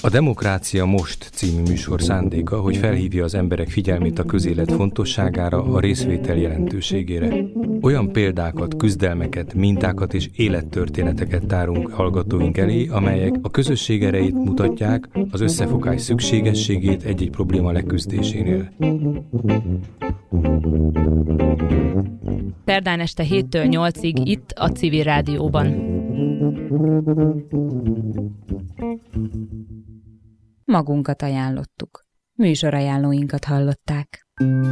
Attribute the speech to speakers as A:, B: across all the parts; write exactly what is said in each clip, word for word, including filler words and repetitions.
A: A Demokrácia Most című műsor szándéka, hogy felhívja az emberek figyelmét a közélet fontosságára, a részvétel jelentőségére. Olyan példákat, küzdelmeket, mintákat és élettörténeteket tárunk hallgatóink elé, amelyek a közösség erejét mutatják, az összefogás szükségességét egy-egy probléma leküzdésénél.
B: Szerdán este héttől nyolcig itt a Civil Rádióban. Magunkat ajánlottuk. Műsorajánlóinkat hallották.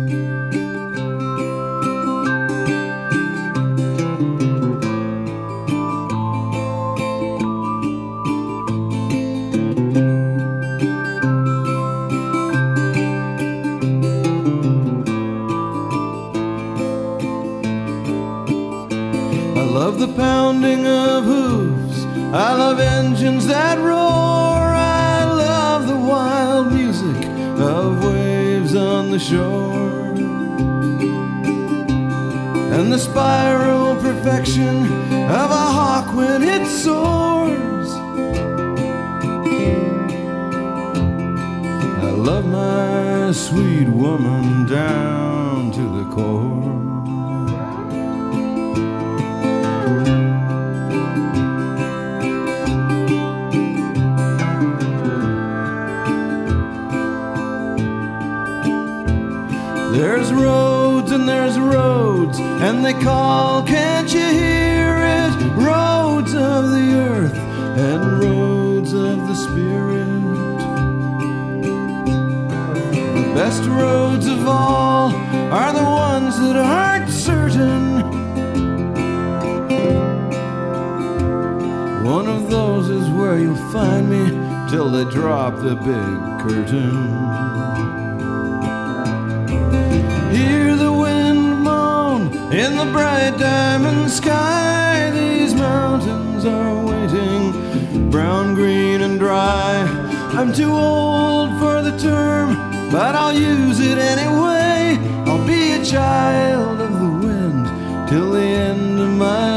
C: I love the pounding of hooves, I love engines that roar, I love the wild music of waves on the shore, and the spiral perfection of a hawk when it soars. I love my sweet woman down to the core. There's roads and there's roads, and they call, can't you hear it? Roads of the earth and roads of the spirit. The best roads of all are the ones that aren't certain. One of those is where you'll find me till they drop the big curtain. Hear the wind moan in the bright diamond sky. These mountains are waiting, brown, green, and dry. I'm too old for the term, but I'll use it anyway. I'll be a child of the wind till the end of my